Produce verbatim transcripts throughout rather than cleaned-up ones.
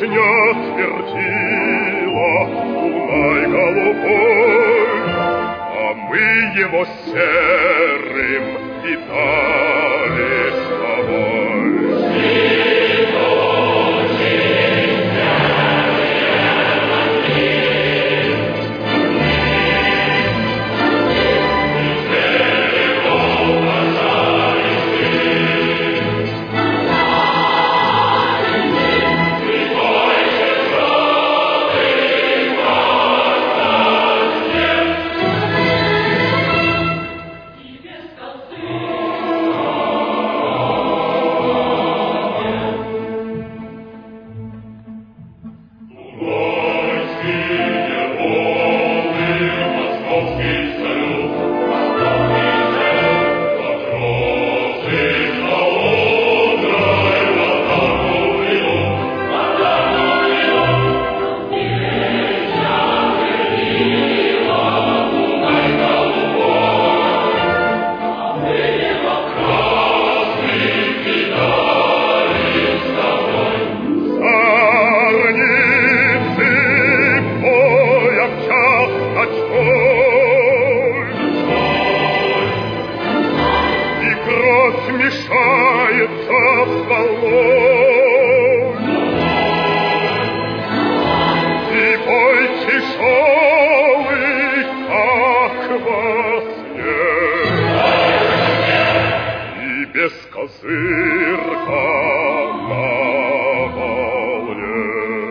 вишня свердила луной голубой, а мы его серым питали с тобой. Смешается с волной, и бой тяжелый, как во сне, и без козырка на волне.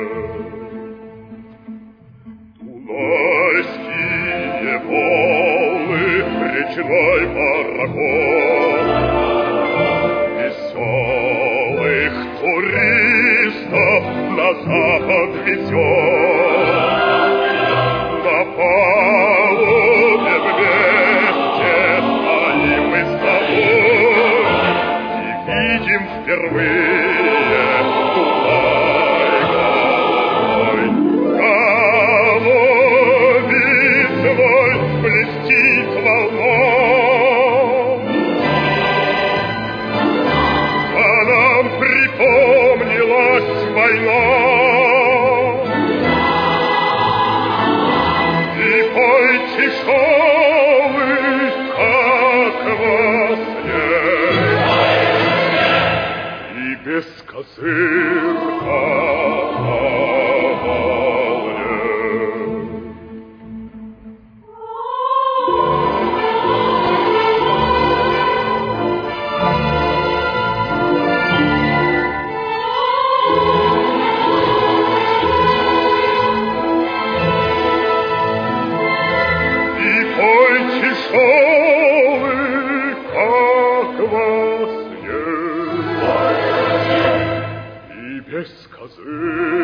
Дунайские волны, речной пароход, веселых туристов на запад везет. На палубе вместе стоим мы с тобой и видим впервые Дунай голубой. Головец мой блестит волной, припомнилась война, и бой тяжелый, как во сне, и без козырка на волне. Тяжелый, как во сне, и без козырка